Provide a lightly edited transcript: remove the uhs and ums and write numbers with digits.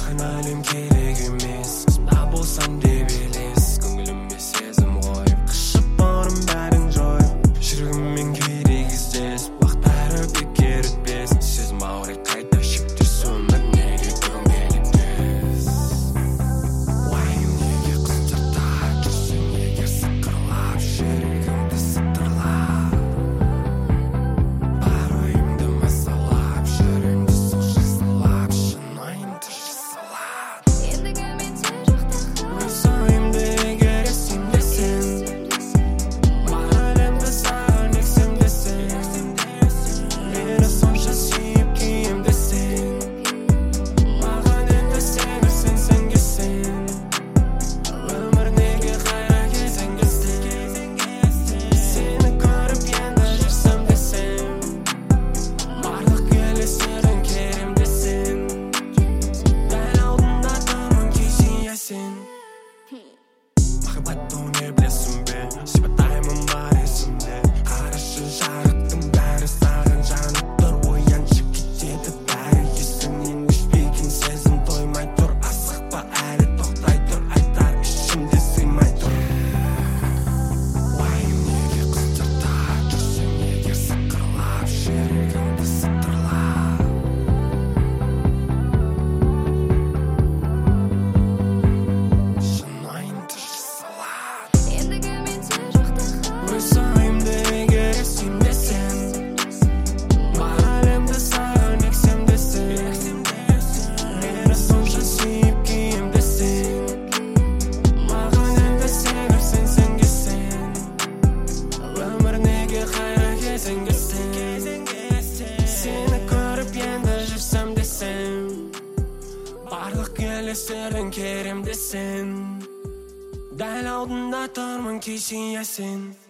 Маған әлем керек емес, қасымда болсам деп елес. Көңіліме сезім қойып, қышып бұрын бәрін жойып, жүрегіммен керек іздес, уақыттары бекер өтпес. Сезім ауырай қайта шектес, өмір неге дөңгелектес. Уайым неге қыстырда жүрсің, егер сықырлап жүрегімді сытырлап. Бар ойымды масалап, жүрегімді сол жазалап, шын ойымды жасалап. Ендігі менде жоқтығы Өз ойымды егер есімдесең, бар әлемді саған ексем десең, мені сонша сүйіп күйем десең, маған енді сенбесең сенгесең, өмір неге қайда кезең кестең. Сені көріп енді жүрсем десем, барлық елестерің керем десең, дәл алдында тұрмын күйсейесің. Махаббат өнер білесің бе, сипаттаймын бар есімде. Қарашы жарықтың бәрі саған жанып тұр, ояншы кетеді бәрі есіңнен өшпеген сезім тоймай тұр. Асықпа әлі тоқтай тұр, айтар ішімде сыймай тұр. Уайым неге қыстырда жүрсің, егер сықырлап жүрегімді сытырлап. Шын ойымды жасалап. Ендігі менде жоқтығы Өз ойымды егер есімдесең, бар әлемді саған ексем десең, мені сонша сүйіп күйем десең, маған енді сенбесең сенгесең, өмір неге қайда кезең кестең. Сені көріп енді жүрсем десем, барлық елестерің керем десең, дәл алдында тұрмын күйсейесің.